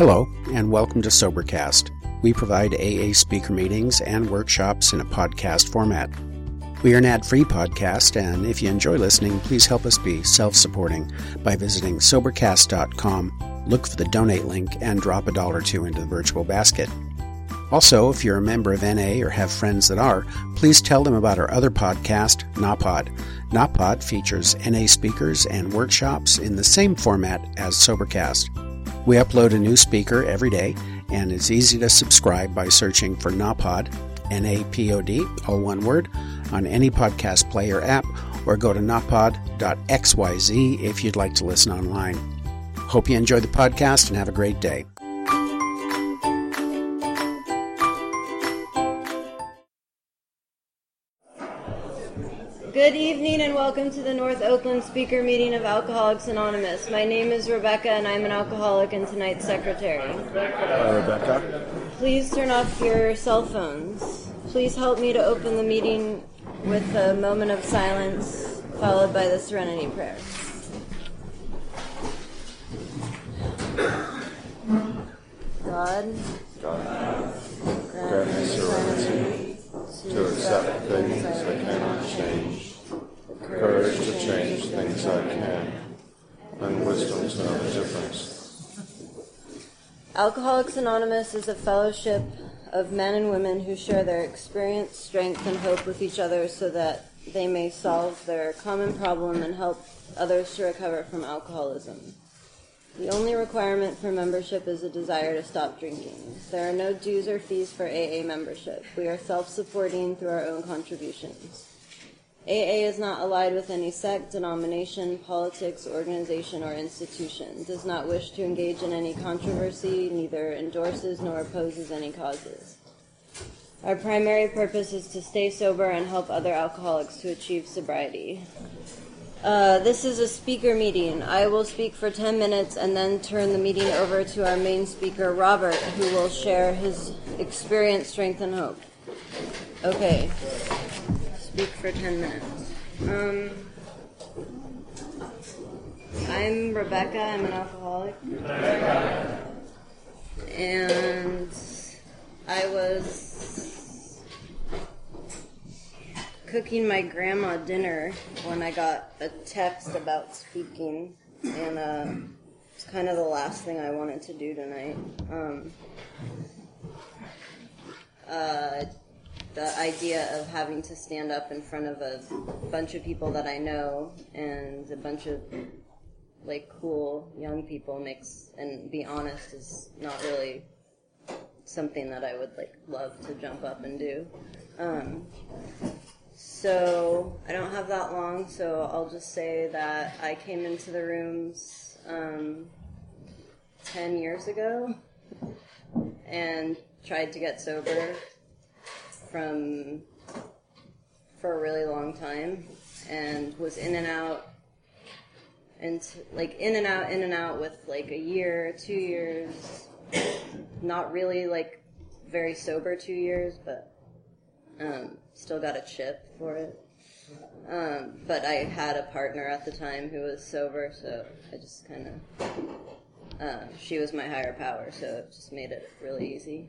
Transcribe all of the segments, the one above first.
Hello, and welcome to Sobercast. We provide AA speaker meetings and workshops in a podcast format. We are an ad-free podcast, and if you enjoy listening, please help us be self-supporting by visiting Sobercast.com, look for the donate link, and drop $1 or $2 into the virtual basket. Also, if you're a member of NA or have friends that are, please tell them about our other podcast, NAPOD. NAPOD features NA speakers and workshops in the same format as Sobercast. We upload a new speaker every day, and it's easy to subscribe by searching for NAPOD, N-A-P-O-D, all one word, on any podcast player app, or go to napod.xyz if you'd like to listen online. Hope you enjoy the podcast and have a great day. Good evening and welcome to the North Oakland speaker meeting of Alcoholics Anonymous. My name is Rebecca and I'm an alcoholic and tonight's secretary. Hi, Rebecca. Please turn off your cell phones. Please help me to open the meeting with a moment of silence followed by the Serenity Prayer. God, grant me serenity to accept things I cannot change, courage to change things I can, and wisdom to know the difference. Alcoholics Anonymous is a fellowship of men and women who share their experience, strength, and hope with each other so that they may solve their common problem and help others to recover from alcoholism. The only requirement for membership is a desire to stop drinking. There are no dues or fees for AA membership. We are self-supporting through our own contributions. AA is not allied with any sect, denomination, politics, organization, or institution, does not wish to engage in any controversy, neither endorses nor opposes any causes. Our primary purpose is to stay sober and help other alcoholics to achieve sobriety. This is a speaker meeting. I will speak for 10 minutes and then turn the meeting over to our main speaker, Robert, who will share his experience, strength, and hope. Okay. Speak for 10 minutes. I'm Rebecca. I'm an alcoholic. And I was cooking my grandma dinner when I got a text about speaking, and it's kind of the last thing I wanted to do tonight. The idea of having to stand up in front of a bunch of people that I know and a bunch of cool young people and be honest is not really something that I would love to jump up and do. So I don't have that long, so I'll just say that I came into the rooms 10 years ago and tried to get sober for a really long time, and was in and out, and in and out with a year, 2 years, not really very sober 2 years, but still got a chip for it. But I had a partner at the time who was sober, so I just kind of, she was my higher power, so it just made it really easy.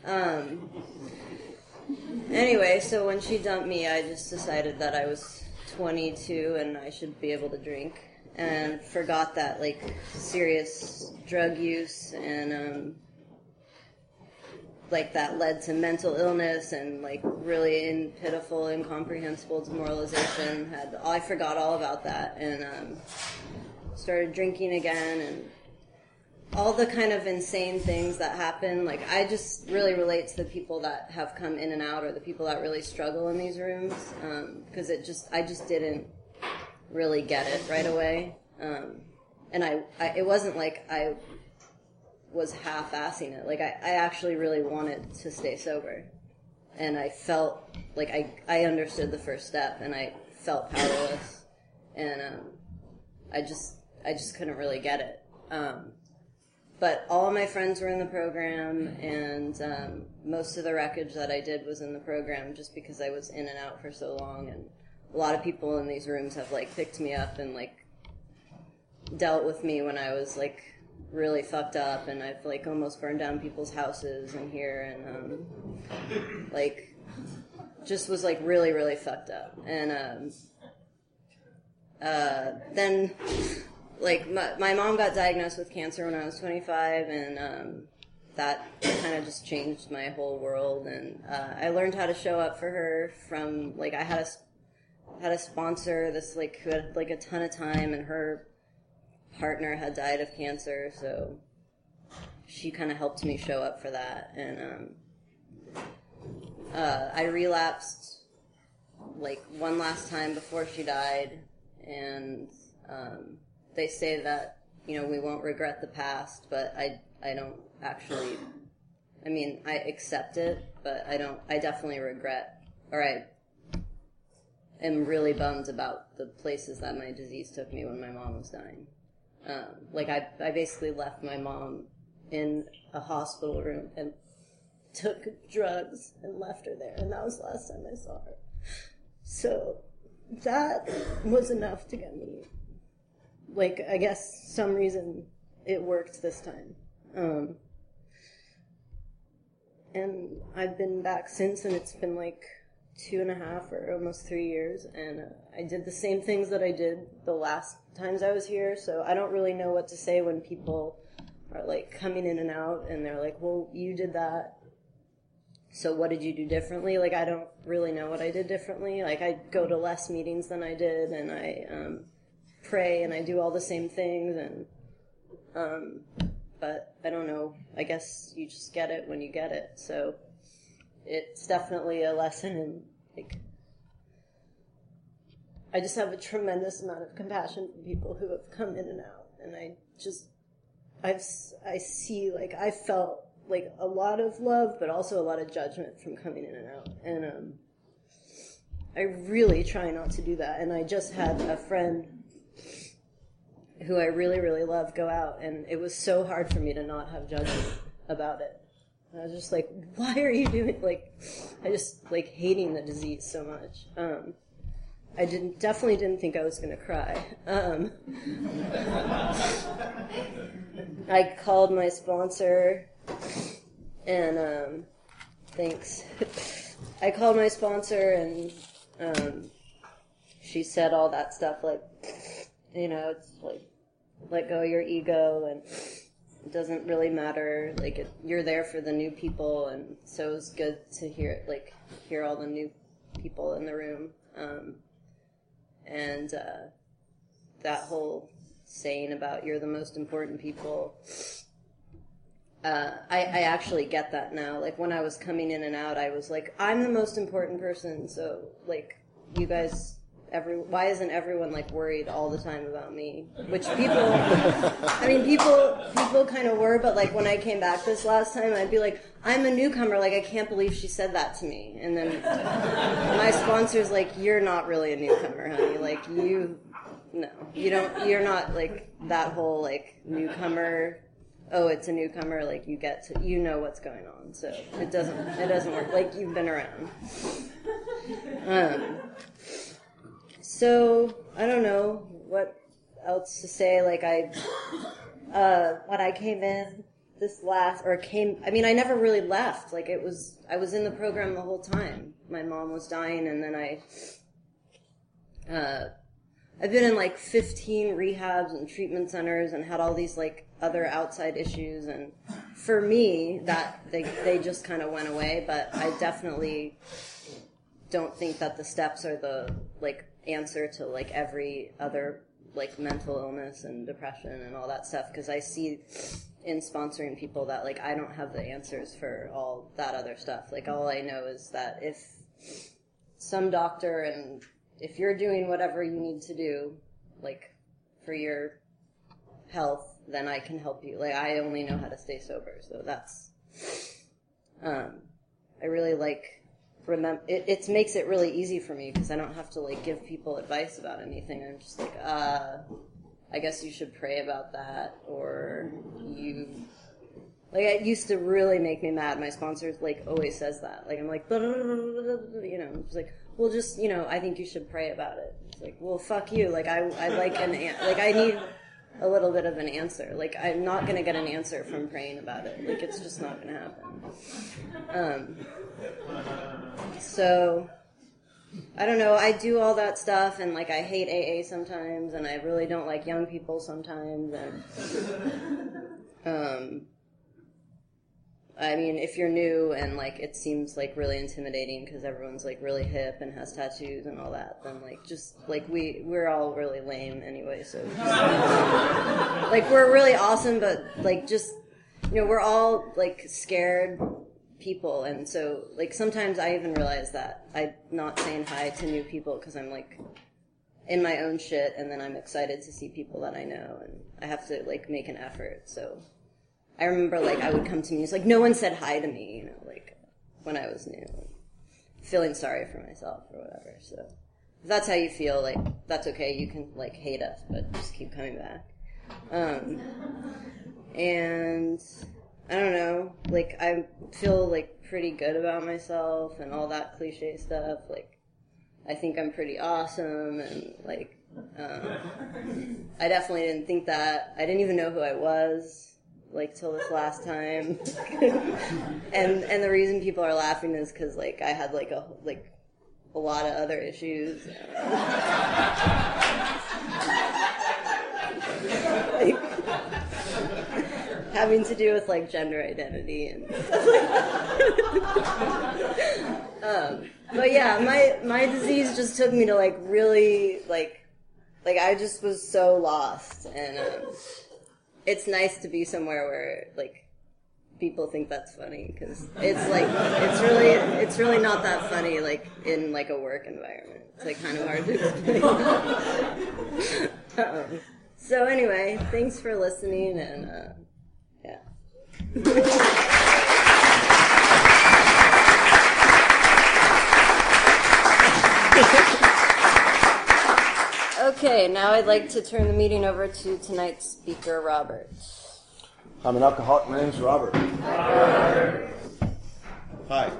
Anyway, so when she dumped me, I just decided that I was 22 and I should be able to drink, and forgot that serious drug use and that led to mental illness and really pitiful, incomprehensible demoralization. I forgot all about that and started drinking again, and all the kind of insane things that happen. I just really relate to the people that have come in and out, or the people that really struggle in these rooms, because I just didn't really get it right away, and it wasn't I was half-assing it. I actually really wanted to stay sober, and I felt I understood the first step, and I felt powerless, and I just couldn't really get it. But all of my friends were in the program, and most of the wreckage that I did was in the program just because I was in and out for so long, and a lot of people in these rooms have picked me up and dealt with me when I was really fucked up, and I've like almost burned down people's houses in here, and like just was like really, really fucked up. And then like my mom got diagnosed with cancer when I was 25, and that kind of just changed my whole world. And I learned how to show up for her from like I had a sponsor this like who had like a ton of time, and her partner had died of cancer, so she kind of helped me show up for that. And I relapsed like one last time before she died, and they say that, you know, we won't regret the past, but I don't actually, I mean, I accept it, but I definitely regret, or I am really bummed about the places that my disease took me when my mom was dying. Like I basically left my mom in a hospital room and took drugs and left her there, and that was the last time I saw her. So that was enough to get me, like, I guess some reason it worked this time. And I've been back since, and it's been like 2.5 or almost 3 years, and I did the same things that I did the last times I was here, so I don't really know what to say when people are like coming in and out, and they're like, well, you did that, so what did you do differently? Like, I don't really know what I did differently. Like, I go to less meetings than I did, and I pray, and I do all the same things, and but I don't know, I guess you just get it when you get it. So it's definitely a lesson in, like, I just have a tremendous amount of compassion for people who have come in and out, and I see, like, I felt like a lot of love, but also a lot of judgment from coming in and out, and I really try not to do that. And I just had a friend who I really, really love go out, and it was so hard for me to not have judgment about it. I was just like, why are you doing, like, I just, like, hating the disease so much. I definitely didn't think I was going to cry. I called my sponsor, and, thanks. I called my sponsor, and, she said all that stuff, like, you know, it's like, let go of your ego, and it doesn't really matter, like, you're there for the new people, and so it was good to hear all the new people in the room, and that whole saying about you're the most important people, I actually get that now. Like, when I was coming in and out, I was like, I'm the most important person, so, like, you guys, why isn't everyone, like, worried all the time about me? Which people kind of were, but, like, when I came back this last time, I'd be like, I'm a newcomer, like, I can't believe she said that to me. And then my sponsor's like, you're not really a newcomer, honey. Like, you're not, like, that whole, like, newcomer, oh, it's a newcomer, like, you know what's going on. So it doesn't work. Like, you've been around. So, I don't know what else to say. Like, when I came in I never really left. Like, I was in the program the whole time. My mom was dying, and then I've been in like 15 rehabs and treatment centers and had all these like other outside issues, and for me, that they just kind of went away, but I definitely don't think that the steps are the, like, answer to, like, every other, like, mental illness and depression and all that stuff, because I see in sponsoring people that, like, I don't have the answers for all that other stuff. Like, all I know is that if some doctor, and if you're doing whatever you need to do, like, for your health, then I can help you. Like, I only know how to stay sober, so that's, I really like, it makes it really easy for me, because I don't have to, like, give people advice about anything. I'm just like, I guess you should pray about that, or like, it used to really make me mad. My sponsor, like, always says that. Like, I'm like, you know, it's like, well, just, you know, I think you should pray about it. It's like, well, fuck you. Like, I like an, like, I need, a little bit of an answer. Like, I'm not going to get an answer from praying about it. Like, it's just not going to happen. So, I don't know. I do all that stuff, and, like, I hate AA sometimes, and I really don't like young people sometimes, and, I mean, if you're new and, like, it seems, like, really intimidating because everyone's, like, really hip and has tattoos and all that, then, like, just, like, we're all really lame anyway, so just, like, we're really awesome, but, like, just, you know, we're all, like, scared people, and so, like, sometimes I even realize that I'm not saying hi to new people because I'm, like, in my own shit, and then I'm excited to see people that I know, and I have to, like, make an effort, so... I remember, like, I would come to meetings, like, no one said hi to me, you know, like, when I was new. Feeling sorry for myself or whatever, so. If that's how you feel, like, that's okay, you can, like, hate us, but just keep coming back. And, I don't know, like, I feel, like, pretty good about myself and all that cliche stuff, like, I think I'm pretty awesome, and, like, I definitely didn't think that. I didn't even know who I was. Like, till this last time. and the reason people are laughing is because, like, I had, like, a lot of other issues. Like, having to do with, like, gender identity and stuff like that. But, yeah, my disease just took me to, like, really, like, I just was so lost, and, it's nice to be somewhere where, like, people think that's funny, because it's, like, it's really not that funny, like, in, like, a work environment. It's, like, kind of hard to explain. So anyway, thanks for listening, and, yeah. Okay, now I'd like to turn the meeting over to tonight's speaker, Robert. I'm an alcoholic. My name's Robert. Hi.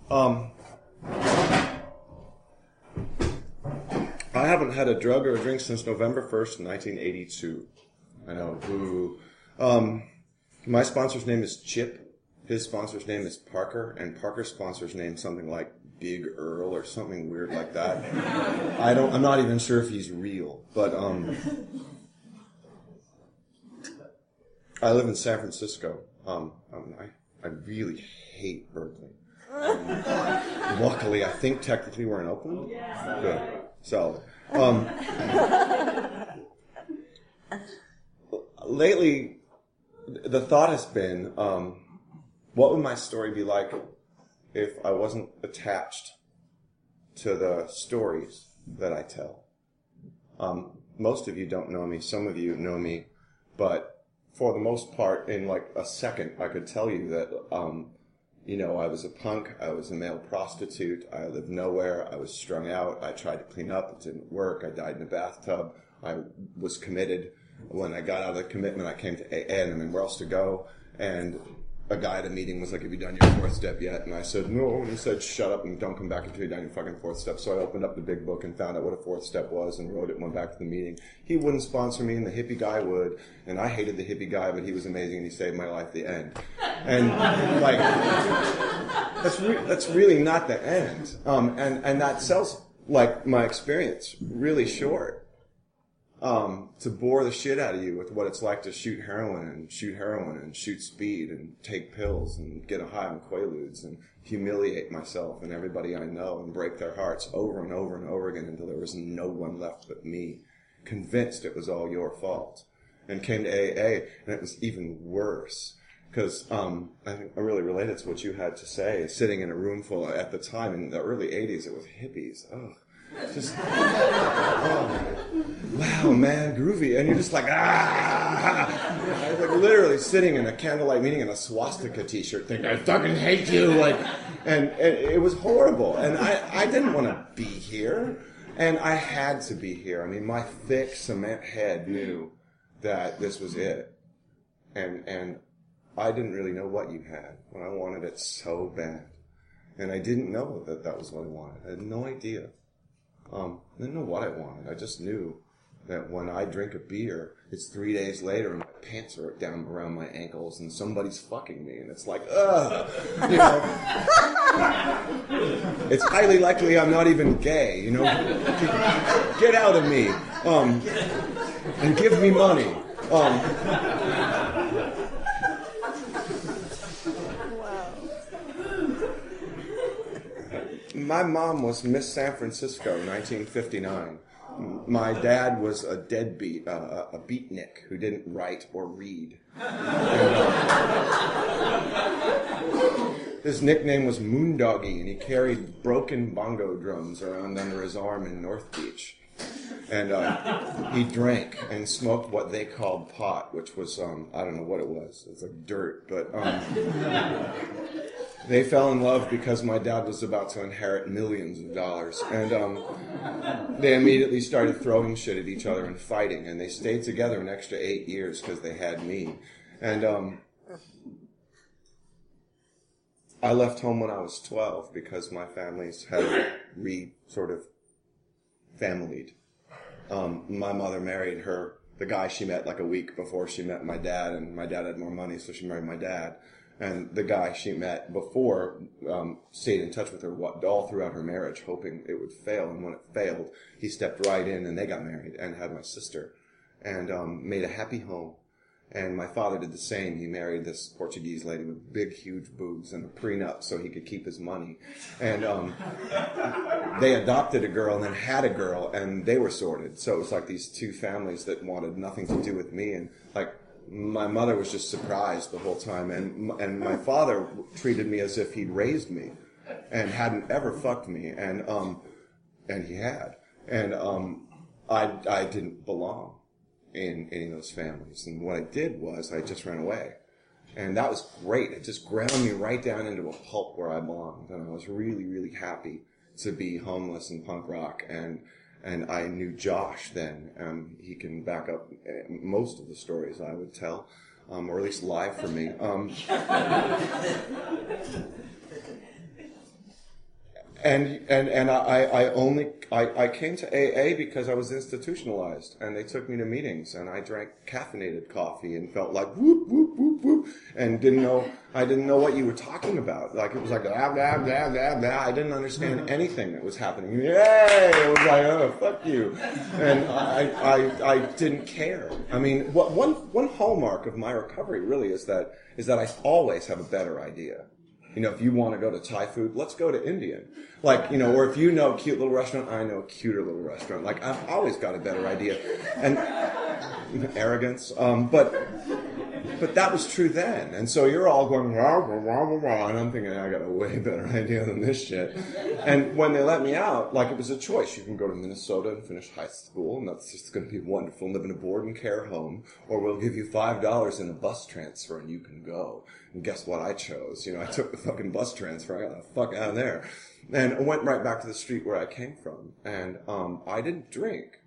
I haven't had a drug or a drink since November 1st, 1982. I know. Boo. My sponsor's name is Chip. His sponsor's name is Parker, and Parker's sponsor's name is something like Big Earl or something weird like that. I'm not even sure if he's real, but I live in San Francisco. I really hate Berkeley. Luckily, I think technically we're in Oakland. Good. Solid. Lately, the thought has been, what would my story be like if I wasn't attached to the stories that I tell? Most of you don't know me. Some of you know me. But for the most part, in like a second, I could tell you that, I was a punk. I was a male prostitute. I lived nowhere. I was strung out. I tried to clean up. It didn't work. I died in a bathtub. I was committed. When I got out of the commitment, I came to AA, and I mean, where else to go? And a guy at a meeting was like, have you done your fourth step yet? And I said, no. And he said, shut up and don't come back until you've done your fucking fourth step. So I opened up the big book and found out what a fourth step was and wrote it and went back to the meeting. He wouldn't sponsor me, and the hippie guy would. And I hated the hippie guy, but he was amazing, and he saved my life at the end. And, like, that's really not the end. And that sells, like, my experience really short. To bore the shit out of you with what it's like to shoot heroin and shoot speed and take pills and get a high on Quaaludes and humiliate myself and everybody I know and break their hearts over and over and over again until there was no one left but me, convinced it was all your fault. And came to AA, and it was even worse. Because I think I really related to what you had to say, sitting in a room full, at the time, in the early 80s, it was hippies. Ugh. Just, wow, man, groovy. And you're just like, ah! I was like literally sitting in a candlelight meeting in a swastika t-shirt thinking, I fucking hate you. Like, and it was horrible. And I didn't want to be here. And I had to be here. I mean, my thick cement head knew that this was it. And I didn't really know what you had when I wanted it so bad. And I didn't know that was what I wanted. I had no idea. I didn't know what I wanted. I just knew that when I drink a beer, it's 3 days later and my pants are down around my ankles and somebody's fucking me, and it's like, ugh, you know. It's highly likely I'm not even gay, you know. Get out of me, and give me money. My mom was Miss San Francisco, 1959. My dad was a deadbeat, a beatnik who didn't write or read. His nickname was Moondoggy, and he carried broken bongo drums around under his arm in North Beach. And he drank and smoked what they called pot, which was, I don't know what it was. It was like dirt, but they fell in love because my dad was about to inherit millions of dollars. And they immediately started throwing shit at each other and fighting. And they stayed together an extra 8 years because they had me. And I left home when I was 12 because my families had sort of familied. My mother married the guy she met like a week before she met my dad, and my dad had more money, so she married my dad. And the guy she met before stayed in touch with her all throughout her marriage, hoping it would fail. And when it failed, he stepped right in, and they got married and had my sister, and made a happy home. And my father did the same. He married this Portuguese lady with big, huge boobs and a prenup so he could keep his money. And they adopted a girl and then had a girl, and they were sorted. So it was like these two families that wanted nothing to do with me. And like my mother was just surprised the whole time. And my father treated me as if he'd raised me and hadn't ever fucked me. And he had. And I didn't belong in any of those families. And what I did was I just ran away. And that was great. It just ground me right down into a pulp where I belonged. And I was really, really happy to be homeless and punk rock. And I knew Josh then. He can back up most of the stories I would tell, or at least lie for me. And I came to AA because I was institutionalized, and they took me to meetings, and I drank caffeinated coffee and felt like whoop whoop whoop whoop, and I didn't know what you were talking about. Like it was like blah blah blah blah blah. I didn't understand anything that was happening. Yay! It was like, oh, fuck you, and I didn't care. I mean, one hallmark of my recovery really is that I always have a better idea. You know, if you want to go to Thai food, let's go to Indian. Like, you know, or if you know a cute little restaurant, I know a cuter little restaurant. Like, I've always got a better idea. And arrogance. But that was true then. And so you're all going, rah, rah, rah, rah, rah, and I'm thinking, I got a way better idea than this shit. And when they let me out, like, it was a choice. You can go to Minnesota and finish high school, and that's just going to be wonderful, and live in a board and care home, or we'll give you $5 in a bus transfer, and you can go. And guess what I chose? You know, I took the fucking bus transfer. I got the fuck out of there. And I went right back to the street where I came from. And I didn't drink.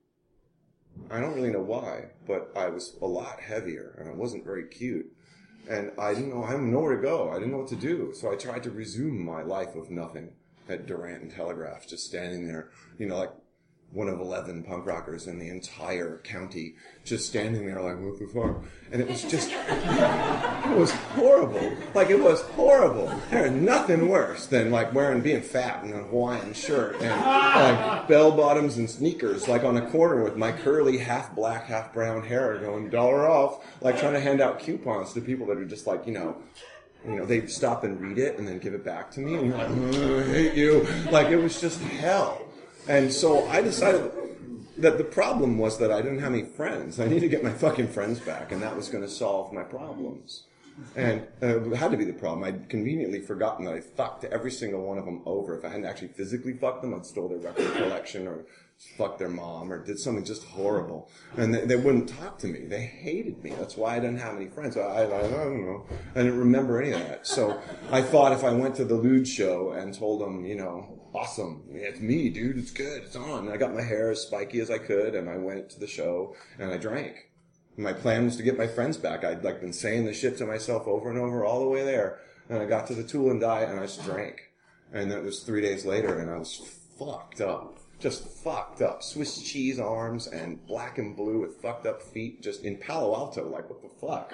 I don't really know why, but I was a lot heavier, and I wasn't very cute. And I didn't know, I had nowhere to go. I didn't know what to do. So I tried to resume my life of nothing at Durant and Telegraph, just standing there, you know, like one of 11 punk rockers in the entire county, just standing there like, what the fuck? And it was just, it was horrible. Like, it was horrible. There's nothing worse than, like, being fat in a Hawaiian shirt and, like, bell-bottoms and sneakers, like, on a corner with my curly, half-black, half-brown hair going, $1 off, like, trying to hand out coupons to people that are just like, you know, they'd stop and read it and then give it back to me, and you're like, I hate you. Like, it was just hell. And so I decided that the problem was that I didn't have any friends. I needed to get my fucking friends back, and that was going to solve my problems. And it had to be the problem. I'd conveniently forgotten that I fucked every single one of them over. If I hadn't actually physically fucked them, I'd stole their record collection or fucked their mom or did something just horrible. And they wouldn't talk to me. They hated me. That's why I didn't have any friends. I don't know. I didn't remember any of that. So I thought if I went to the Lude show and told them, you know, awesome, it's me, dude, it's good, it's on. And I got my hair as spiky as I could, and I went to the show, and I drank. My plan was to get my friends back. I'd like been saying this shit to myself over and over all the way there. And I got to the Tool and Die, and I just drank. And it was 3 days later, and I was fucked up. just fucked up. Swiss cheese arms and black and blue with fucked up feet, just in Palo Alto, like, what the fuck?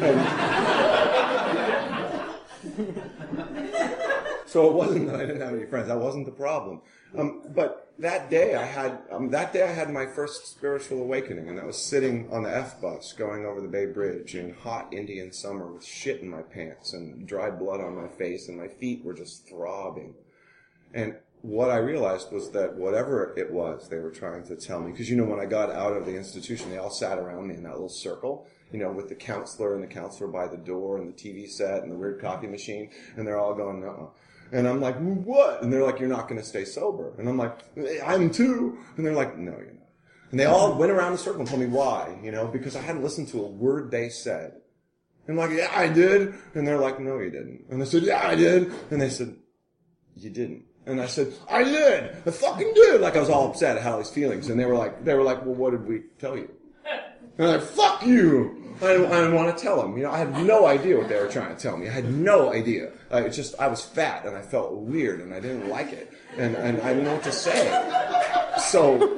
So it wasn't that I didn't have any friends. That wasn't the problem. But that day I had my first spiritual awakening, and I was sitting on the F-bus going over the Bay Bridge in hot Indian summer with shit in my pants and dried blood on my face, and my feet were just throbbing. And what I realized was that whatever it was they were trying to tell me, because, when I got out of the institution, they all sat around me in that little circle, with the counselor and the counselor by the door and the TV set and the weird coffee machine, and they're all going, uh-uh. And I'm like, what? And they're like, you're not going to stay sober. And I'm like, I'm too. And they're like, no, you're not. And they all went around the circle and told me why, because I hadn't listened to a word they said. And I'm like, yeah, I did. And they're like, no, you didn't. And I said, yeah, I did. And they said, you didn't. And I said, I did. I fucking did. Like I was all upset at Hallie's feelings. And they were like, well, what did we tell you? And I'm like, fuck you. I didn't want to tell them. I had no idea what they were trying to tell me. I had no idea. I was fat and I felt weird and I didn't like it. And I didn't know what to say. So,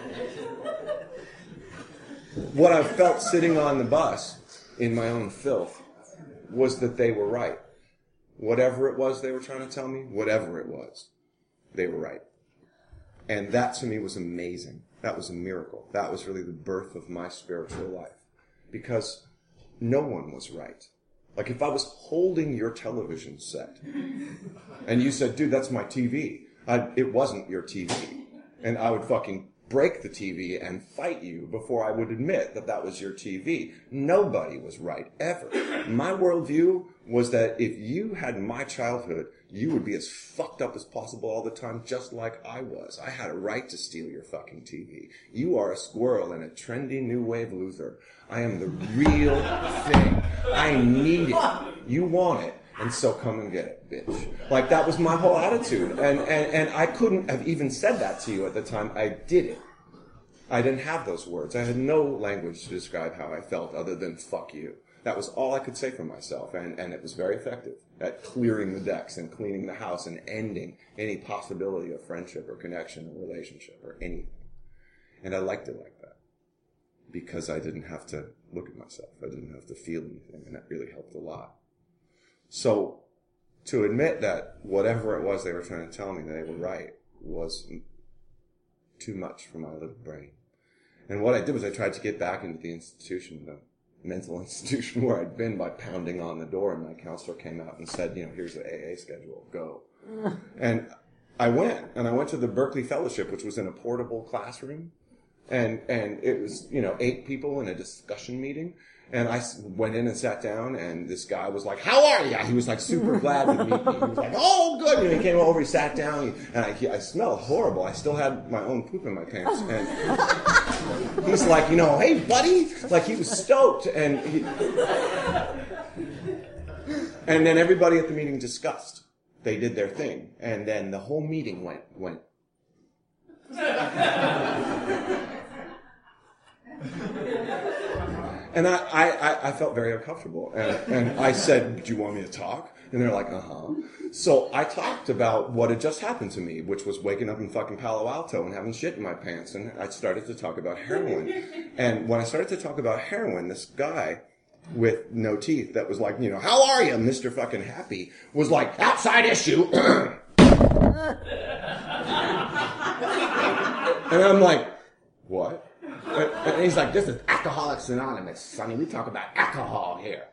what I felt sitting on the bus in my own filth was that they were right. Whatever it was they were trying to tell me, whatever it was, they were right. And that to me was amazing. That was a miracle. That was really the birth of my spiritual life. Because no one was right. Like if I was holding your television set and you said, dude, that's my TV. It wasn't your TV. And I would fucking break the TV and fight you before I would admit that that was your TV. Nobody was right, ever. My worldview was that if you had my childhood, you would be as fucked up as possible all the time, just like I was. I had a right to steal your fucking TV. You are a squirrel in a trendy new wave loser. I am the real thing. I need it. You want it. And so come and get it, bitch. Like, that was my whole attitude. And I couldn't have even said that to you at the time. I did it. I didn't have those words. I had no language to describe how I felt other than fuck you. That was all I could say for myself. And it was very effective at clearing the decks and cleaning the house and ending any possibility of friendship or connection or relationship or anything. And I liked it like that. Because I didn't have to look at myself. I didn't have to feel anything. And that really helped a lot. So, to admit that whatever it was they were trying to tell me that they were right was too much for my little brain. And what I did was I tried to get back into the institution, the mental institution where I'd been, by pounding on the door, and my counselor came out and said, here's the AA schedule, go. And I went to the Berkeley Fellowship, which was in a portable classroom. And it was, 8 people in a discussion meeting. And I went in and sat down, and this guy was like, how are you? He was like super glad to meet me. He was like, oh, good. And he came over, he sat down, and I smelled horrible. I still had my own poop in my pants. And he's like, hey, buddy. Like, he was stoked. And then everybody at the meeting discussed. They did their thing. And then the whole meeting went. And I felt very uncomfortable. And I said, do you want me to talk? And they're like, uh-huh. So I talked about what had just happened to me, which was waking up in fucking Palo Alto and having shit in my pants. And I started to talk about heroin. And when I started to talk about heroin, this guy with no teeth that was like, how are you, Mr. fucking Happy, was like, outside issue. And I'm like, what? And he's like, this is Alcoholics Anonymous, Sonny. We talk about alcohol here.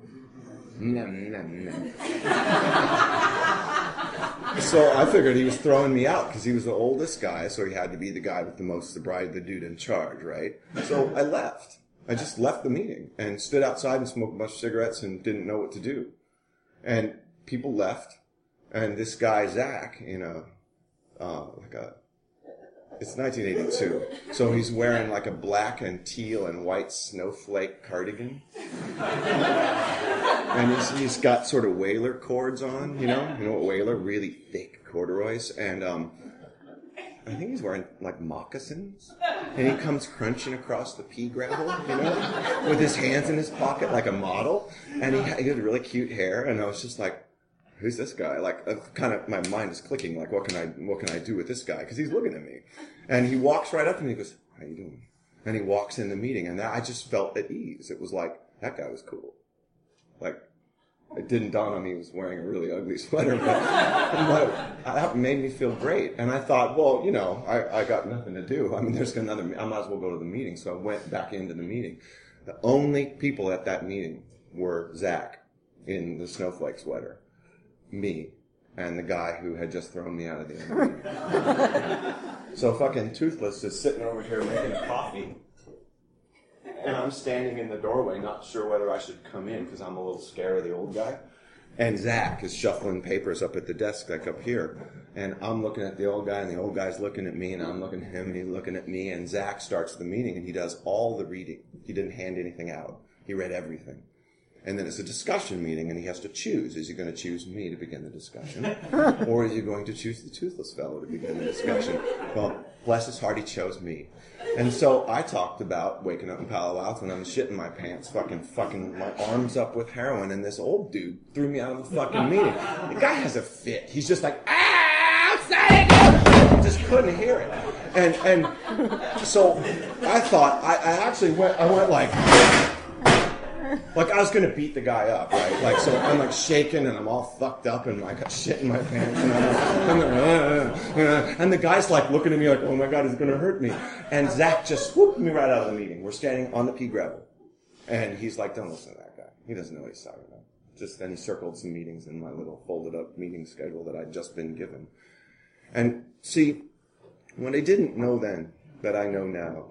So I figured he was throwing me out because he was the oldest guy, so he had to be the guy with the most sobriety, the dude in charge, right? So I left. I just left the meeting and stood outside and smoked a bunch of cigarettes and didn't know what to do. And people left, and this guy, Zach, it's 1982, so he's wearing like a black and teal and white snowflake cardigan. And he's got sort of whaler cords on, you know what whaler, really thick corduroys. And I think he's wearing like moccasins. And he comes crunching across the pea gravel, with his hands in his pocket like a model. And he had really cute hair. And I was just like, who's this guy? Like, kind of, my mind is clicking. Like, what can I do with this guy? Because he's looking at me, and he walks right up to me. and He goes, "How you doing?" And he walks in the meeting, and I just felt at ease. It was like, that guy was cool. Like, it didn't dawn on me he was wearing a really ugly sweater, but that made me feel great. And I thought, well, you know, I got nothing to do. I mean, I might as well go to the meeting. So I went back into the meeting. The only people at that meeting were Zach in the snowflake sweater, me, and the guy who had just thrown me out of the meeting. So fucking Toothless is sitting over here making coffee. And I'm standing in the doorway, not sure whether I should come in because I'm a little scared of the old guy. And Zach is shuffling papers up at the desk, like up here. And I'm looking at the old guy, and the old guy's looking at me, and I'm looking at him, and he's looking at me. And Zach starts the meeting, and he does all the reading. He didn't hand anything out. He read everything. And then it's a discussion meeting, and he has to choose. Is he going to choose me to begin the discussion? Or is he going to choose the Toothless fellow to begin the discussion? Well, bless his heart, he chose me. And so I talked about waking up in Palo Alto and I'm shitting my pants, fucking my arms up with heroin, and this old dude threw me out of the fucking meeting. The guy has a fit. He's just like, outside! I just couldn't hear it. And so I thought, I went like I was going to beat the guy up, right? Like, so I'm like shaking and I'm all fucked up and I got shit in my pants and the guy's like looking at me like, oh my God, he's going to hurt me. And Zach just swooped me right out of the meeting. We're standing on the pea gravel. And he's like, don't listen to that guy. He doesn't know what he's talking about. Then he circled some meetings in my little folded up meeting schedule that I'd just been given. And see, what I didn't know then that I know now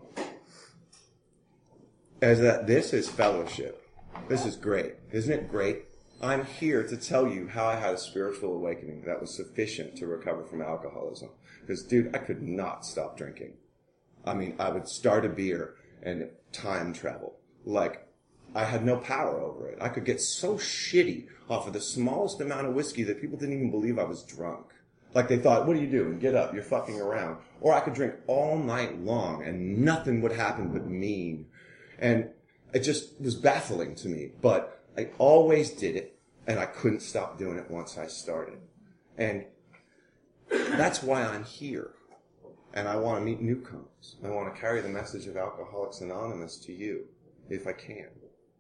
is that this is fellowship. This is great. Isn't it great? I'm here to tell you how I had a spiritual awakening that was sufficient to recover from alcoholism. Because, dude, I could not stop drinking. I mean, I would start a beer and time travel. Like, I had no power over it. I could get so shitty off of the smallest amount of whiskey that people didn't even believe I was drunk. Like, they thought, what are you doing? Get up. You're fucking around. Or I could drink all night long and nothing would happen but mean. And it just was baffling to me, but I always did it, and I couldn't stop doing it once I started. And that's why I'm here. And I want to meet newcomers. I want to carry the message of Alcoholics Anonymous to you, if I can.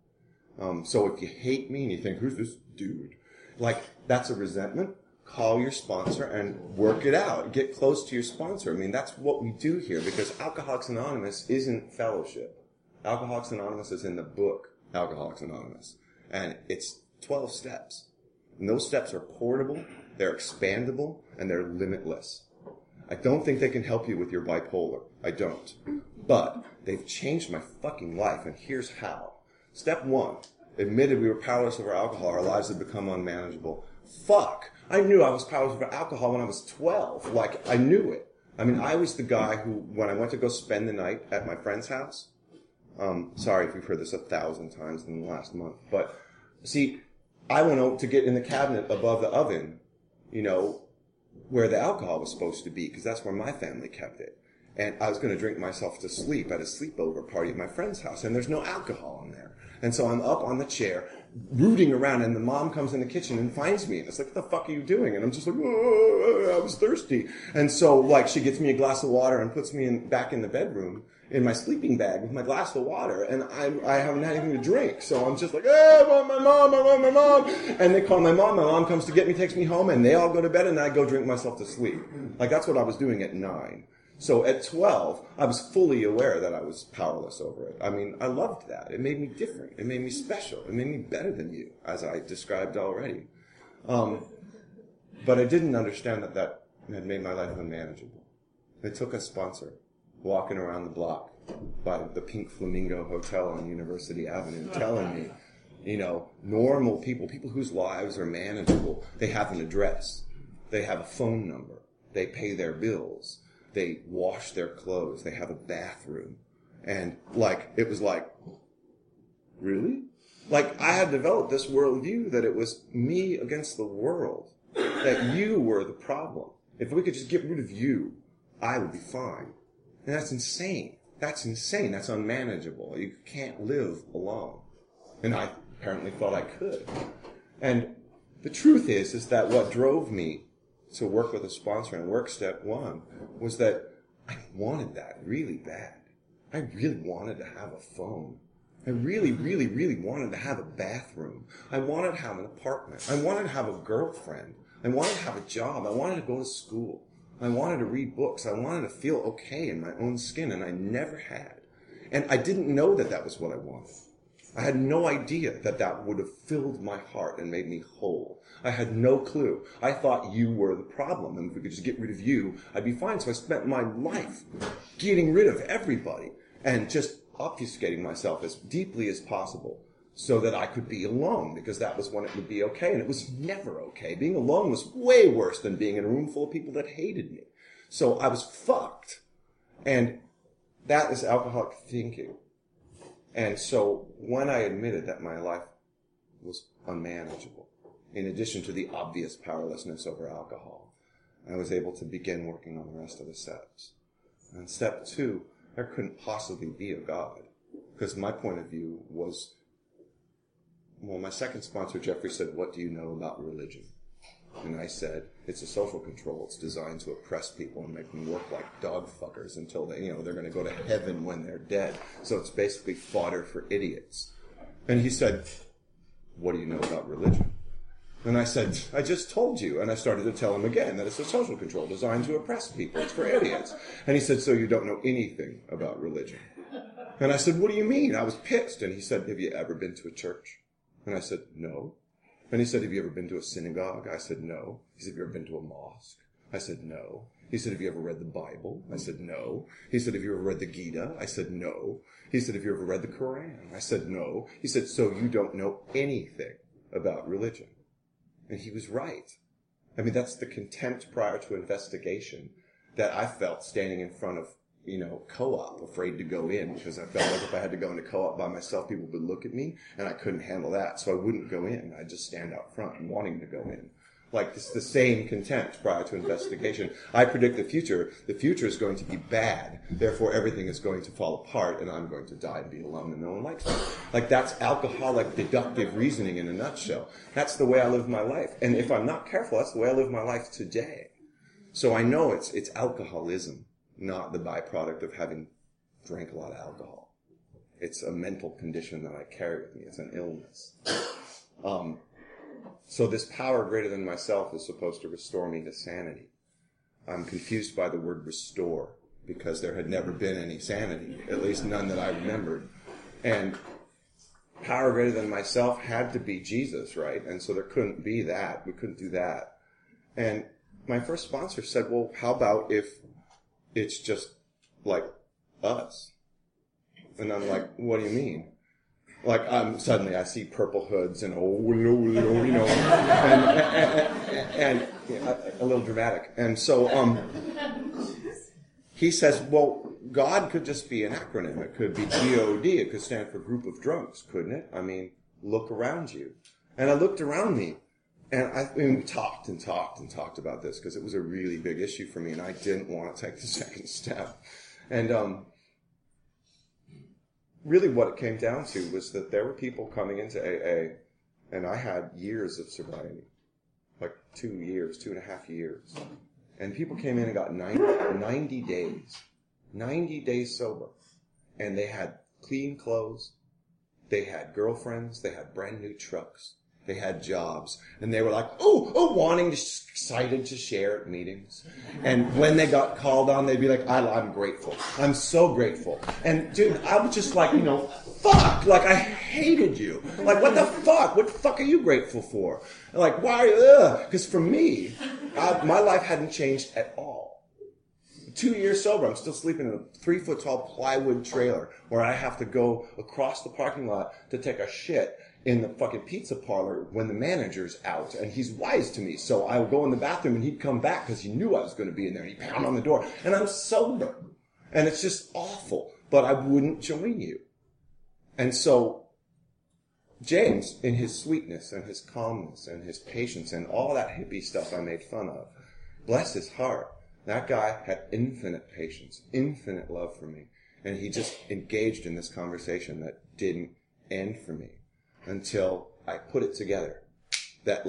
So if you hate me and you think, who's this dude? Like, that's a resentment. Call your sponsor and work it out. Get close to your sponsor. I mean, that's what we do here, because Alcoholics Anonymous isn't fellowship. Alcoholics Anonymous is in the book, Alcoholics Anonymous. And it's 12 steps. And those steps are portable, they're expandable, and they're limitless. I don't think they can help you with your bipolar. I don't. But they've changed my fucking life, and here's how. Step 1. Admitted we were powerless over alcohol. Our lives had become unmanageable. Fuck. I knew I was powerless over alcohol when I was 12. Like, I knew it. I mean, I was the guy who, when I went to go spend the night at my friend's house, sorry if you've heard this 1,000 times in the last month, but see, I went out to get in the cabinet above the oven, you know, where the alcohol was supposed to be, because that's where my family kept it. And I was going to drink myself to sleep at a sleepover party at my friend's house, and there's no alcohol in there. And so I'm up on the chair, rooting around, and the mom comes in the kitchen and finds me. And it's like, what the fuck are you doing? And I'm just like, oh, I was thirsty. And so, like, she gets me a glass of water and puts me back in the bedroom in my sleeping bag with my glass of water, and I haven't had anything to drink. So I'm just like, I want my mom. And they call my mom. My mom comes to get me, takes me home, and they all go to bed, and I go drink myself to sleep. Like, that's what I was doing at 9. So at 12, I was fully aware that I was powerless over it. I mean, I loved that. It made me different. It made me special. It made me better than you, as I described already. But I didn't understand that had made my life unmanageable. It took a sponsor walking around the block by the Pink Flamingo Hotel on University Avenue telling me, you know, normal people whose lives are manageable, they have an address. They have a phone number. They pay their bills. They wash their clothes. They have a bathroom. And, like, it was like, really? Like, I had developed this worldview that it was me against the world. That you were the problem. If we could just get rid of you, I would be fine. And that's insane. That's insane. That's unmanageable. You can't live alone. And I apparently thought I could. And the truth is that what drove me to work with a sponsor and work step one was that I wanted that really bad. I really wanted to have a phone. I really, really, really wanted to have a bathroom. I wanted to have an apartment. I wanted to have a girlfriend. I wanted to have a job. I wanted to go to school. I wanted to read books. I wanted to feel okay in my own skin, and I never had. And I didn't know that that was what I wanted. I had no idea that that would have filled my heart and made me whole. I had no clue. I thought you were the problem, and if we could just get rid of you, I'd be fine. So I spent my life getting rid of everybody and just obfuscating myself as deeply as possible so that I could be alone, because that was when it would be okay, and it was never okay. Being alone was way worse than being in a room full of people that hated me. So I was fucked. And that is alcoholic thinking. And so when I admitted that my life was unmanageable, in addition to the obvious powerlessness over alcohol, I was able to begin working on the rest of the steps. And step two, there couldn't possibly be a God, because my point of view was, well, my second sponsor, Jeffrey, said, what do you know about religion? And I said, it's a social control. It's designed to oppress people and make them work like dog fuckers until they, they're going to go to heaven when they're dead. So it's basically fodder for idiots. And he said, what do you know about religion? And I said, I just told you. And I started to tell him again that it's a social control designed to oppress people. It's for idiots. And he said, so you don't know anything about religion? And I said, what do you mean? I was pissed. And he said, have you ever been to a church? And I said, no. And he said, have you ever been to a synagogue? I said, no. He said, have you ever been to a mosque? I said, no. He said, have you ever read the Bible? I said, no. He said, have you ever read the Gita? I said, no. He said, have you ever read the Quran? I said, no. He said, so you don't know anything about religion. And he was right. I mean, that's the contempt prior to investigation that I felt standing in front of, co-op, afraid to go in, because I felt like if I had to go into co-op by myself, people would look at me, and I couldn't handle that, so I wouldn't go in. I'd just stand out front and wanting to go in. Like, it's the same contempt prior to investigation. I predict the future. The future is going to be bad. Therefore, everything is going to fall apart, and I'm going to die and be alone, and no one likes me. Like, that's alcoholic deductive reasoning in a nutshell. That's the way I live my life. And if I'm not careful, that's the way I live my life today. So I know it's alcoholism, not the byproduct of having drank a lot of alcohol. It's a mental condition that I carry with me. It's an illness. So this power greater than myself is supposed to restore me to sanity. I'm confused by the word restore, because there had never been any sanity, at least none that I remembered. And power greater than myself had to be Jesus, right? And so there couldn't be that. We couldn't do that. And my first sponsor said, well, how about if it's just like us? And I'm like, what do you mean? Like, suddenly I see purple hoods and, and a little dramatic. And so, he says, well, God could just be an acronym. It could be G-O-D. It could stand for group of drunks, couldn't it? I mean, look around you. And I looked around me, and we talked about this, because it was a really big issue for me, and I didn't want to take the second step. And, really what it came down to was that there were people coming into AA, and I had years of sobriety, like 2.5 years. And people came in and got 90 days sober. And they had clean clothes, they had girlfriends, they had brand new trucks, they had jobs, and they were like, wanting, excited to share at meetings. And when they got called on, they'd be like, I'm grateful. I'm so grateful. And dude, I was just like, fuck, like I hated you. Like, what the fuck? What the fuck are you grateful for? Like, why? Because for me, my life hadn't changed at all. 2 years sober, I'm still sleeping in a 3-foot-tall plywood trailer where I have to go across the parking lot to take a shit in the fucking pizza parlor when the manager's out, and he's wise to me. So I would go in the bathroom and he'd come back because he knew I was going to be in there, and he'd pound on the door, and I'm sober. And it's just awful, but I wouldn't join you. And so James, in his sweetness and his calmness and his patience and all that hippie stuff I made fun of, bless his heart, that guy had infinite patience, infinite love for me. And he just engaged in this conversation that didn't end for me until I put it together. That, like,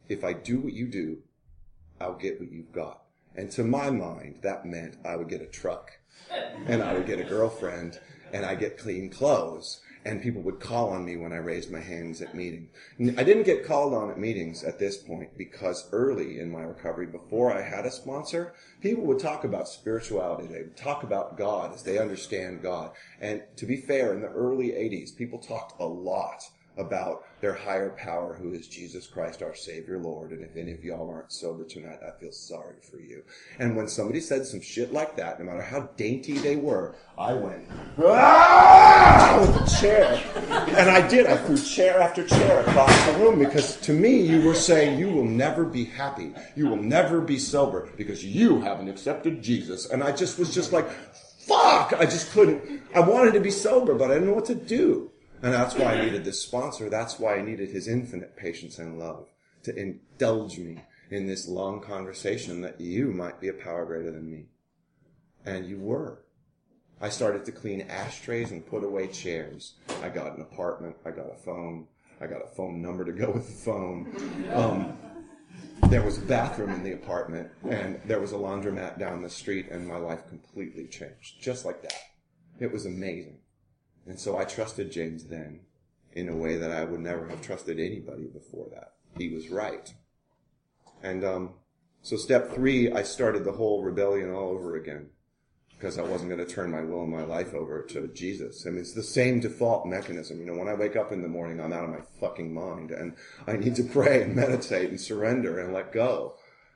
if I do what you do, I'll get what you've got. And to my mind, that meant I would get a truck, and I would get a girlfriend, and I get clean clothes, and people would call on me when I raised my hands at meetings. I didn't get called on at meetings at this point because early in my recovery, before I had a sponsor, people would talk about spirituality. They would talk about God as they understand God. And to be fair, in the early 80s, people talked a lot about their higher power, who is Jesus Christ, our Savior, Lord. And if any of y'all aren't sober tonight, I feel sorry for you. And when somebody said some shit like that, no matter how dainty they were, I went, ah! With the chair. And I did. I threw chair after chair across the room because to me, you were saying you will never be happy. You will never be sober because you haven't accepted Jesus. And I just was just like, fuck! I just couldn't. I wanted to be sober, but I didn't know what to do. And that's why I needed this sponsor. That's why I needed his infinite patience and love to indulge me in this long conversation that you might be a power greater than me. And you were. I started to clean ashtrays and put away chairs. I got an apartment. I got a phone. I got a phone number to go with the phone. There was a bathroom in the apartment, and there was a laundromat down the street, and my life completely changed. Just like that. It was amazing. And so I trusted James then in a way that I would never have trusted anybody before that. He was right. And so step 3, I started the whole rebellion all over again because I wasn't going to turn my will and my life over to Jesus. I mean, it's the same default mechanism. You know, when I wake up in the morning, I'm out of my fucking mind, and I need to pray and meditate and surrender and let go.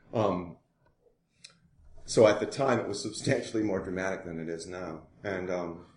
So at the time, it was substantially more dramatic than it is now. And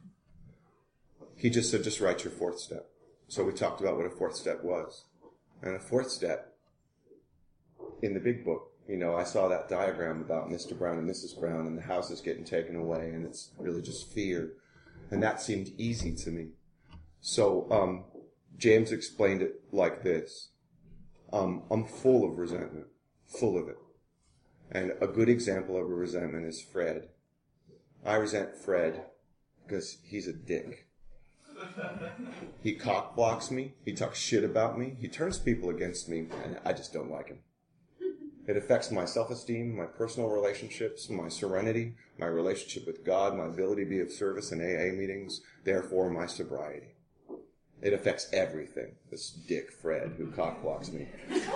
he just said, just write your 4th step. So we talked about what a 4th step was. And a 4th step, in the big book, you know, I saw that diagram about Mr. Brown and Mrs. Brown and the house is getting taken away and it's really just fear. And that seemed easy to me. So James explained it like this. I'm full of resentment. Full of it. And a good example of a resentment is Fred. I resent Fred because he's a dick. He cock blocks me. He talks shit about me. He turns people against me, and I just don't like him. It affects my self-esteem, my personal relationships, my serenity, my relationship with God, my ability to be of service in AA meetings, therefore my sobriety. It affects everything, this dick Fred who cock blocks me.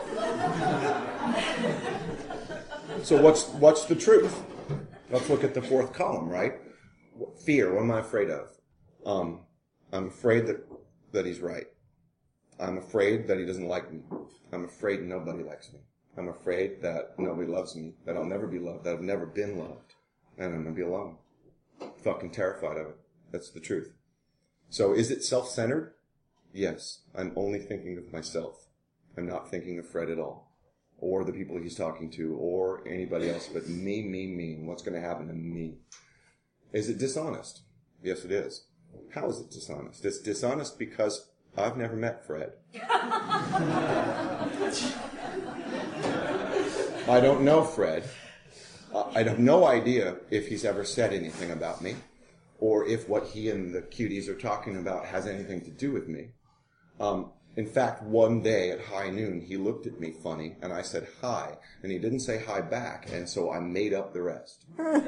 So what's the truth? Let's look at the 4th column, right? Fear, what am I afraid of? I'm afraid that he's right. I'm afraid that he doesn't like me. I'm afraid nobody likes me. I'm afraid that nobody loves me, that I'll never be loved, that I've never been loved, and I'm going to be alone. Fucking terrified of it. That's the truth. So is it self-centered? Yes. I'm only thinking of myself. I'm not thinking of Fred at all, or the people he's talking to, or anybody else but me, and what's going to happen to me. Is it dishonest? Yes, it is. How is it dishonest? It's dishonest because I've never met Fred. I don't know Fred. I have no idea if he's ever said anything about me or if what he and the cuties are talking about has anything to do with me. In fact, one day at high noon, he looked at me funny and I said hi, and he didn't say hi back, and so I made up the rest.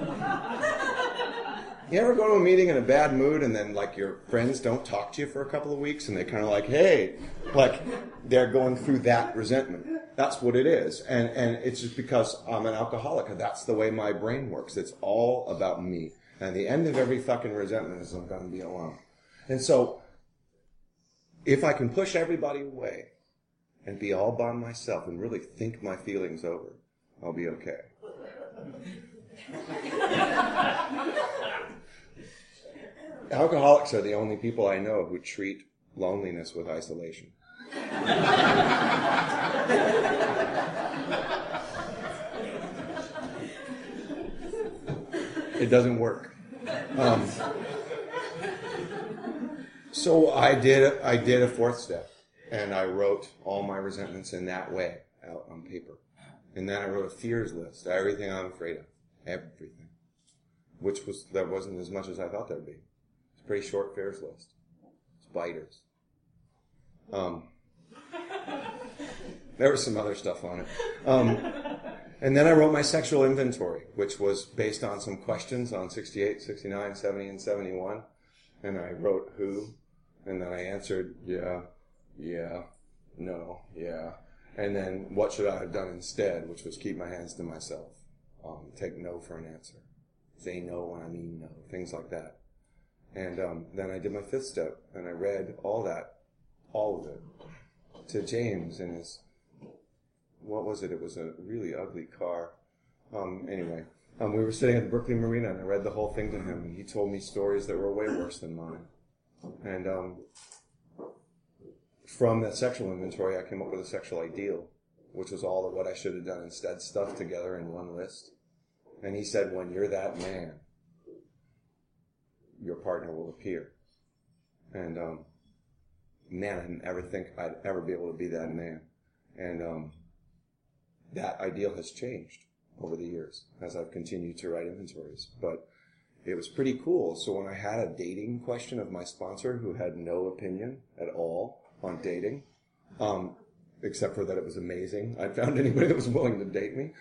You ever go to a meeting in a bad mood and then, like, your friends don't talk to you for a couple of weeks and they kind of like, hey, like, they're going through that resentment. That's what it is. And it's just because I'm an alcoholic and that's the way my brain works. It's all about me. And the end of every fucking resentment is I'm going to be alone. And so, if I can push everybody away and be all by myself and really think my feelings over, I'll be okay. Alcoholics are the only people I know who treat loneliness with isolation. It doesn't work. So I did a 4th step, and I wrote all my resentments in that way out on paper. And then I wrote a fears list, everything I'm afraid of, everything, that wasn't as much as I thought there'd be. It's a pretty short fears list. Spiders. There was some other stuff on it. And then I wrote my sexual inventory, which was based on some questions on 68, 69, 70, and 71. And I wrote who, and then I answered yeah, no, yeah. And then what should I have done instead, which was keep my hands to myself. Take no for an answer. Say no when I mean no. Things like that. And then I did my fifth step, and I read all of it, to James in his, what was it? It was a really ugly car. Anyway, we were sitting at the Berkeley Marina, and I read the whole thing to him, and he told me stories that were way worse than mine. And from that sexual inventory, I came up with a sexual ideal, which was all of what I should have done instead, stuffed together in one list. And he said, when you're that man, your partner will appear. And man, I didn't ever think I'd ever be able to be that man. And that ideal has changed over the years as I've continued to write inventories. But it was pretty cool. So when I had a dating question of my sponsor who had no opinion at all on dating, except for that it was amazing, I found anybody that was willing to date me.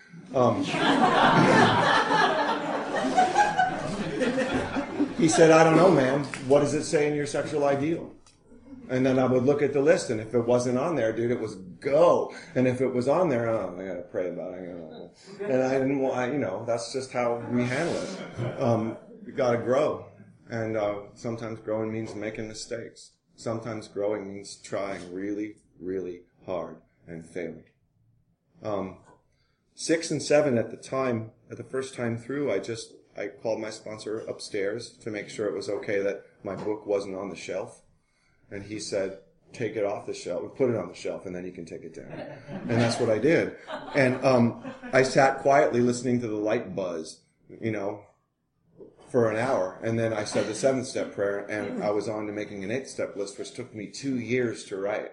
He said, I don't know, man. What does it say in your sexual ideal? And then I would look at the list, and if it wasn't on there, dude, it was go. And if it was on there, I gotta pray about it. And I didn't want, that's just how we handle it. You gotta grow. And sometimes growing means making mistakes. Sometimes growing means trying really, really hard and failing. 6 and 7 at the first time through, I called my sponsor upstairs to make sure it was okay that my book wasn't on the shelf. And he said, take it off the shelf, put it on the shelf, and then you can take it down. And that's what I did. And I sat quietly listening to the light buzz, for an hour. And then I said the 7th step prayer, and I was on to making an 8th step list, which took me 2 years to write.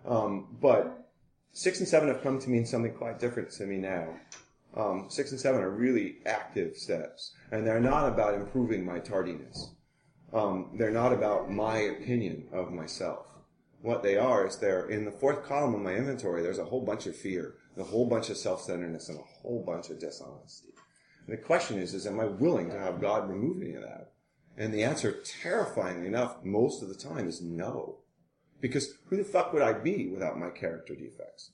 But 6 and 7 have come to mean something quite different to me now. 6 and 7 are really active steps, and they're not about improving my tardiness. They're not about my opinion of myself. What they are is they're in the 4th column of my inventory. There's a whole bunch of fear, a whole bunch of self-centeredness, and a whole bunch of dishonesty. And the question is am I willing to have God remove any of that? And the answer, terrifyingly enough, most of the time is no. Because who the fuck would I be without my character defects?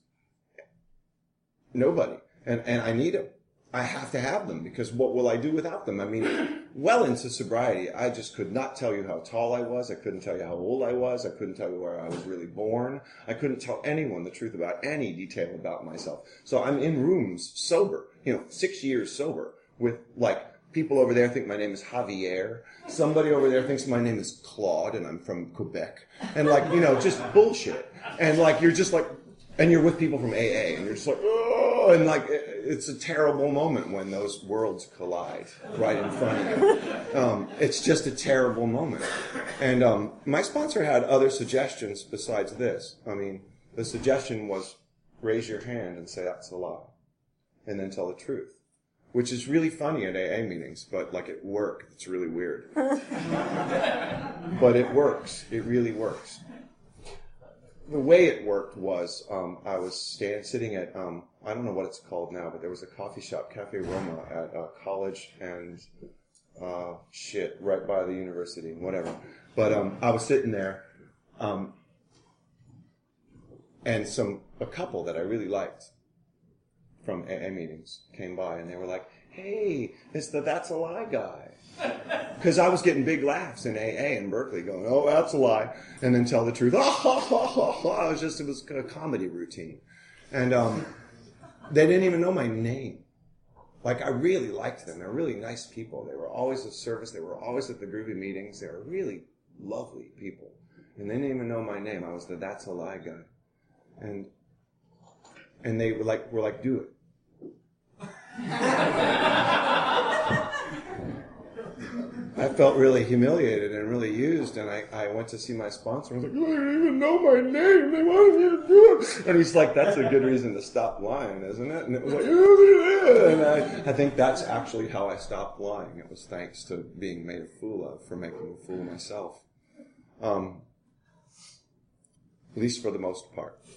Nobody. And I need them. I have to have them, because what will I do without them? I mean, well into sobriety, I just could not tell you how tall I was. I couldn't tell you how old I was. I couldn't tell you where I was really born. I couldn't tell anyone the truth about any detail about myself. So I'm in rooms sober, 6 years sober, with people over there think my name is Javier. Somebody over there thinks my name is Claude, and I'm from Quebec. And just bullshit. And you're just and you're with people from AA, and you're just oh, and it's a terrible moment when those worlds collide right in front of you. It's just a terrible moment. And my sponsor had other suggestions besides this. I mean, the suggestion was raise your hand and say that's a lie, and then tell the truth. Which is really funny at AA meetings, but at work, it's really weird. But it works. It really works. The way it worked was I was sitting at, I don't know what it's called now, but there was a coffee shop, Cafe Roma, at College and right by the university, whatever. But I was sitting there, and a couple that I really liked from AA meetings came by, and they were like, hey, it's the That's a Lie guy. Because I was getting big laughs in AA in Berkeley going, oh, that's a lie. And then tell the truth. Oh, ha, ha, ha, ha. It was a comedy routine. And they didn't even know my name. I really liked them. They're really nice people. They were always of service. They were always at the groovy meetings. They were really lovely people. And they didn't even know my name. I was the That's a Lie guy. And they were like, do it. I felt really humiliated and really used, and I went to see my sponsor. I was like, I don't even know my name. They wanted me to do it. And he's like, that's a good reason to stop lying, isn't it? And it was like, and I think that's actually how I stopped lying. It was thanks to being made a fool of for making a fool of myself. At least for the most part.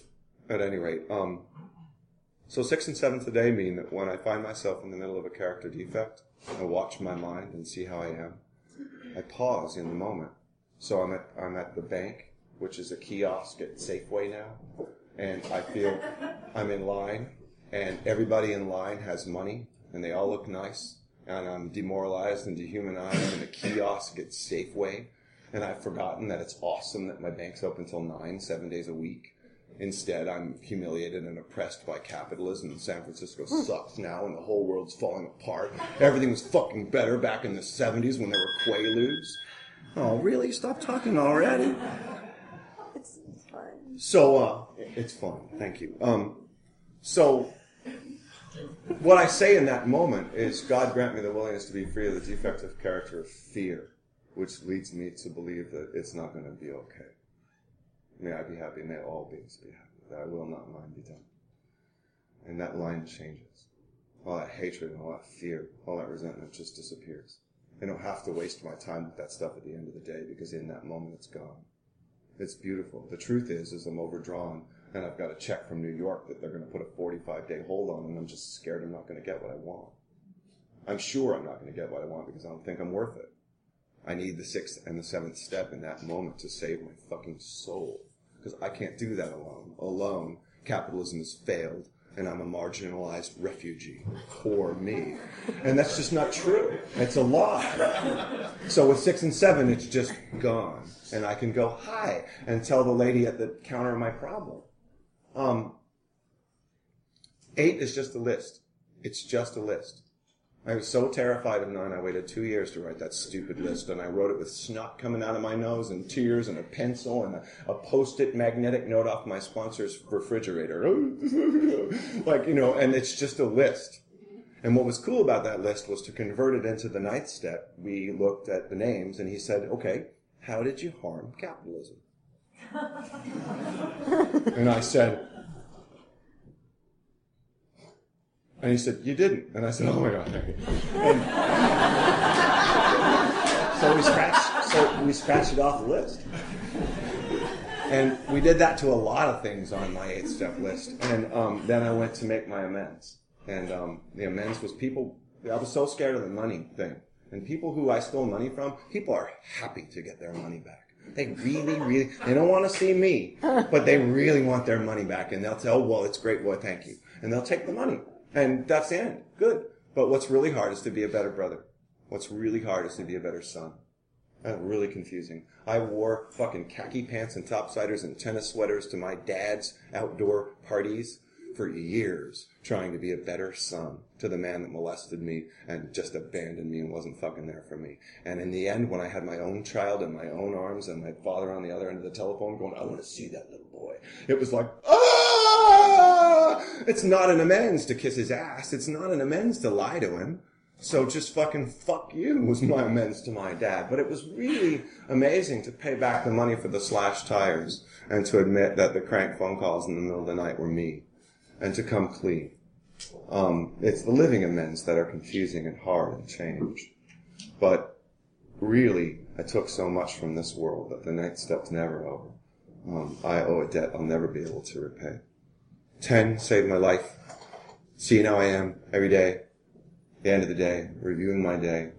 at any rate, so 6 and 7 today mean that when I find myself in the middle of a character defect, I watch my mind and see how I am. I pause in the moment. So I'm at the bank, which is a kiosk at Safeway now, and I feel I'm in line, and everybody in line has money, and they all look nice, and I'm demoralized and dehumanized in a kiosk at Safeway, and I've forgotten that it's awesome that my bank's open till 9, 7 days a week. Instead, I'm humiliated and oppressed by capitalism. San Francisco sucks now, and the whole world's falling apart. Everything was fucking better back in the 70s when there were Quaaludes. Oh, really? Stop talking already. It's fine. So, it's fun. Thank you. So, what I say in that moment is, God grant me the willingness to be free of the defective character of fear, which leads me to believe that it's not going to be okay. May I be happy, may all beings be happy, that I will not mine be done. And that line changes. All that hatred and all that fear, all that resentment just disappears. I don't have to waste my time with that stuff at the end of the day, because in that moment it's gone. It's beautiful. The truth is I'm overdrawn, and I've got a check from New York that they're going to put a 45-day hold on, and I'm just scared I'm not going to get what I want. I'm sure I'm not going to get what I want because I don't think I'm worth it. I need the 6th and the 7th step in that moment to save my fucking soul. Because I can't do that alone. Alone, capitalism has failed, and I'm a marginalized refugee. Poor me. And that's just not true. It's a lie. So with 6 and 7, it's just gone. And I can go, hi, and tell the lady at the counter my problem. 8 is just a list. It's just a list. I was so terrified of 9, I waited 2 years to write that stupid list, and I wrote it with snot coming out of my nose and tears and a pencil and a Post-it magnetic note off my sponsor's refrigerator. And it's just a list. And what was cool about that list was to convert it into the 9th step. We looked at the names, and he said, okay, how did you harm capitalism? And I said... And he said, you didn't. And I said, oh my God, thank you. And so we scratched it off the list. And we did that to a lot of things on my 8-step list. And then I went to make my amends. And the amends was people, I was so scared of the money thing. And people who I stole money from, people are happy to get their money back. They really, they don't want to see me, but they really want their money back. And they'll say, oh, well, it's great, boy, thank you. And they'll take the money. And that's the end. Good. But what's really hard is to be a better brother. What's really hard is to be a better son. That's really confusing. I wore fucking khaki pants and topsiders and tennis sweaters to my dad's outdoor parties for years, trying to be a better son to the man that molested me and just abandoned me and wasn't fucking there for me. And in the end, when I had my own child in my own arms and my father on the other end of the telephone going, I want to see that little boy. It was like, ah! It's not an amends to kiss his ass. It's not an amends to lie to him. So just fucking fuck you was my amends to my dad. But it was really amazing to pay back the money for the slashed tires and to admit that the crank phone calls in the middle of the night were me and to come clean. It's the living amends that are confusing and hard and change. But really, I took so much from this world that the 9th step's never over. I owe a debt I'll never be able to repay. 10 saved my life. Seeing how I am every day. The end of the day, reviewing my day.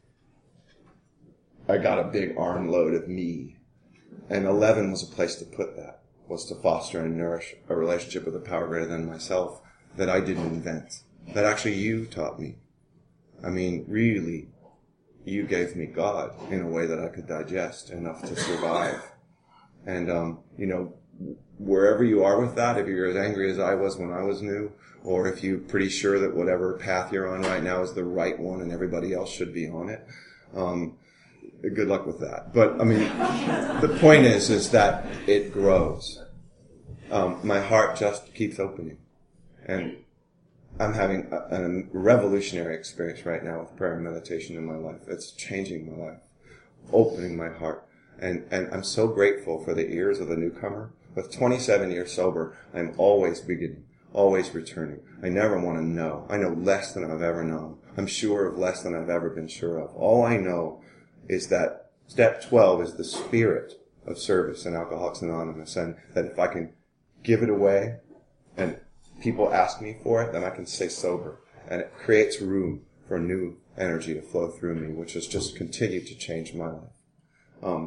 I got a big armload of me. And 11 was a place to put that, was to foster and nourish a relationship with a power greater than myself that I didn't invent, that actually you taught me. I mean, really, you gave me God in a way that I could digest enough to survive. And, wherever you are with that, if you're as angry as I was when I was new, or if you're pretty sure that whatever path you're on right now is the right one and everybody else should be on it, good luck with that. But, I mean, the point is that it grows. My heart just keeps opening. And I'm having a revolutionary experience right now with prayer and meditation in my life. It's changing my life, opening my heart. And I'm so grateful for the ears of the newcomer. With 27 years sober, I'm always beginning, always returning. I never want to know. I know less than I've ever known. I'm sure of less than I've ever been sure of. All I know is that step 12 is the spirit of service in Alcoholics Anonymous, and that if I can give it away and people ask me for it, then I can stay sober. And it creates room for new energy to flow through me, which has just continued to change my life.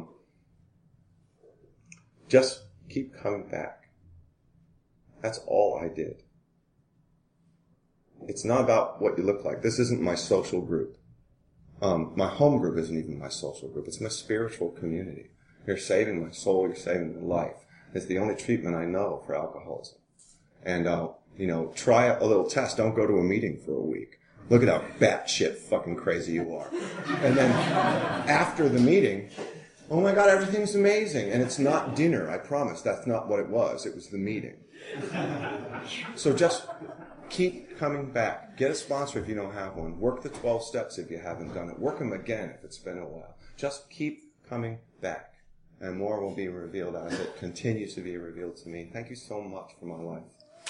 Just keep coming back. That's all I did. It's not about what you look like. This isn't my social group. My home group isn't even my social group. It's my spiritual community. You're saving my soul. You're saving my life. It's the only treatment I know for alcoholism. And, try a little test. Don't go to a meeting for a week. Look at how batshit fucking crazy you are. And then after the meeting, oh my God, everything's amazing. And it's not dinner, I promise. That's not what it was. It was the meeting. So just keep coming back. Get a sponsor if you don't have one. Work the 12 steps if you haven't done it. Work them again if it's been a while. Just keep coming back. And more will be revealed as it continues to be revealed to me. Thank you so much for my life.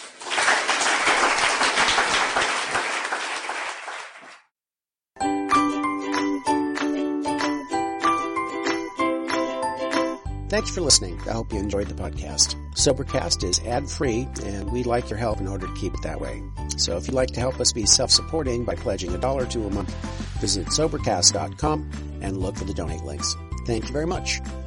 Thanks for listening. I hope you enjoyed the podcast. Sobercast is ad-free, and we'd like your help in order to keep it that way. So if you'd like to help us be self-supporting by pledging $1 or $2 a month, visit Sobercast.com and look for the donate links. Thank you very much.